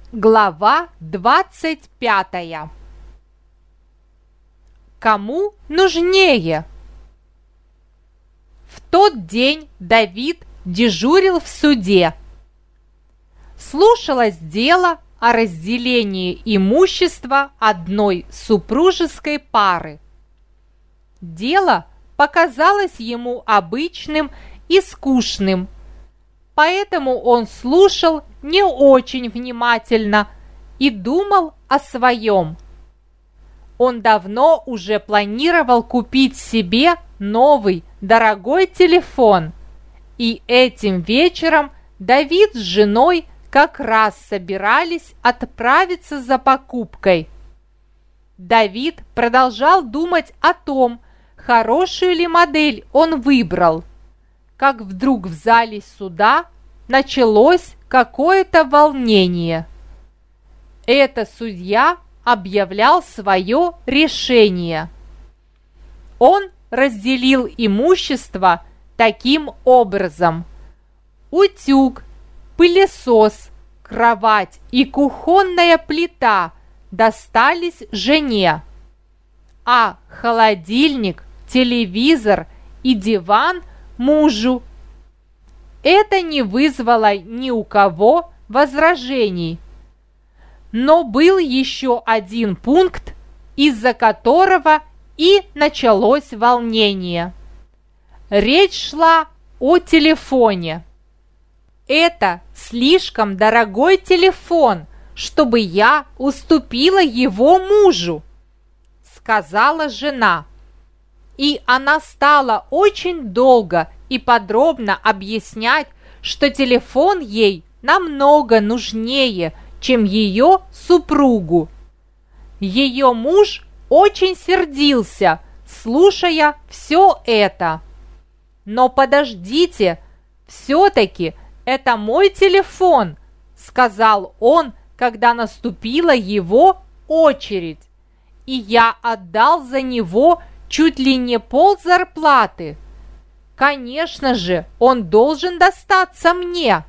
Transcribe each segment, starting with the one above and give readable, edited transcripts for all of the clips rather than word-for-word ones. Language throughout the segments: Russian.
Глава 25. Кому нужнее? В тот день Давид дежурил в суде. Слушалось дело о разделении имущества одной супружеской пары. Дело показалось ему обычным и скучным, поэтому он слушал не очень внимательно и думал о своем. Он давно уже планировал купить себе новый дорогой телефон, и этим вечером Давид с женой как раз собирались отправиться за покупкой. Давид продолжал думать о том, хорошую ли модель он выбрал, как вдруг в зале суда началось какое-то волнение. Это судья объявлял свое решение. Он разделил имущество таким образом: утюг, пылесос, кровать и кухонная плита достались жене, а холодильник, телевизор и диван мужу. Это не вызвало ни у кого возражений. Но был еще один пункт, из-за которого и началось волнение. Речь шла о телефоне. «Это слишком дорогой телефон, чтобы я уступила его мужу», сказала жена. И она стала очень долго и подробно объяснять, что телефон ей намного нужнее, чем ее супругу. Ее муж очень сердился, слушая все это. «Но подождите, все-таки это мой телефон», сказал он, когда наступила его очередь, «и я отдал за него чуть ли не ползарплаты. Конечно же, он должен достаться мне».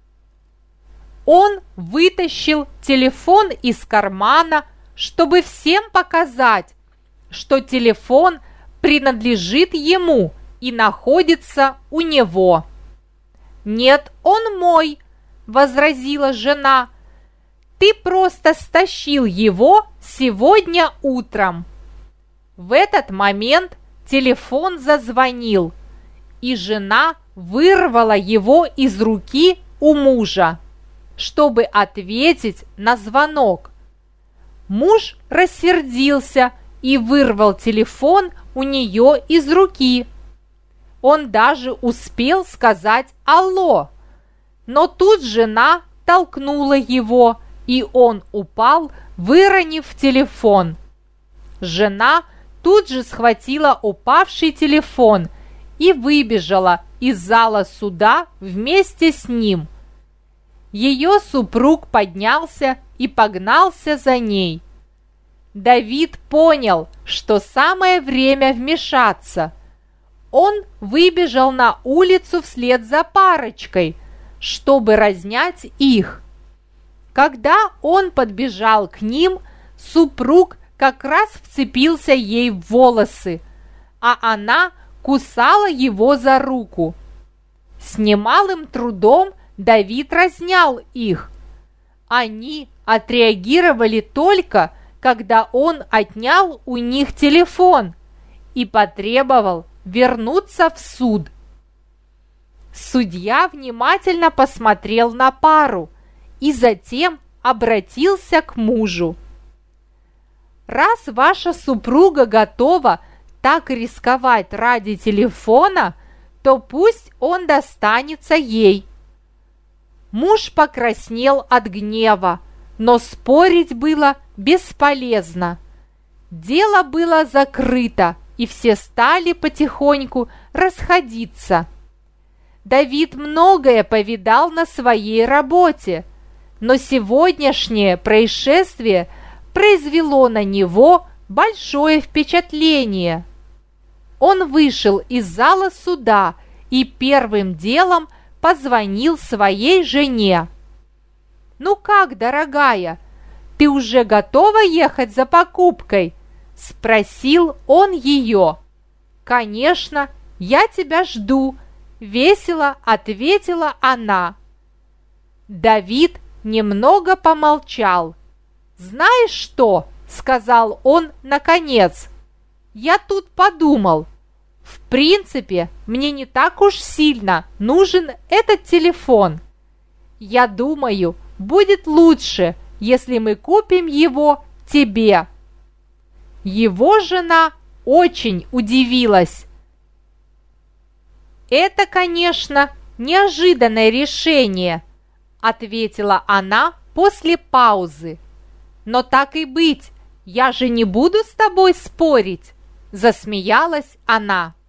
Он вытащил телефон из кармана, чтобы всем показать, что телефон принадлежит ему и находится у него. «Нет, он мой», – возразила жена. «Ты просто стащил его сегодня утром». В этот момент телефон зазвонил, и жена вырвала его из руки у мужа, чтобы ответить на звонок. Муж рассердился и вырвал телефон у нее из руки. Он даже успел сказать «алло», но тут жена толкнула его, и он упал, выронив телефон. Жена тут же схватила упавший телефон и выбежала из зала суда вместе с ним. Ее супруг поднялся и погнался за ней. Давид понял, что самое время вмешаться. Он выбежал на улицу вслед за парочкой, чтобы разнять их. Когда он подбежал к ним, супруг как раз вцепился ей в волосы, а она кусала его за руку. С немалым трудом Давид разнял их. Они отреагировали только, когда он отнял у них телефон и потребовал вернуться в суд. Судья внимательно посмотрел на пару и затем обратился к мужу. «Раз ваша супруга готова так рисковать ради телефона, то пусть он достанется ей». Муж покраснел от гнева, но спорить было бесполезно. Дело было закрыто, и все стали потихоньку расходиться. Давид многое повидал на своей работе, но сегодняшнее происшествие произвело на него большое впечатление. Он вышел из зала суда и первым делом позвонил своей жене. «Ну как, дорогая, ты уже готова ехать за покупкой?» – спросил он ее. «Конечно, я тебя жду», – весело ответила она. Давид немного помолчал. «Знаешь что?» – сказал он наконец. «Я тут подумал. В принципе, мне не так уж сильно нужен этот телефон. Я думаю, будет лучше, если мы купим его тебе». Его жена очень удивилась. «Это, конечно, неожиданное решение», – ответила она после паузы. «Но так и быть, я же не буду с тобой спорить», – засмеялась она.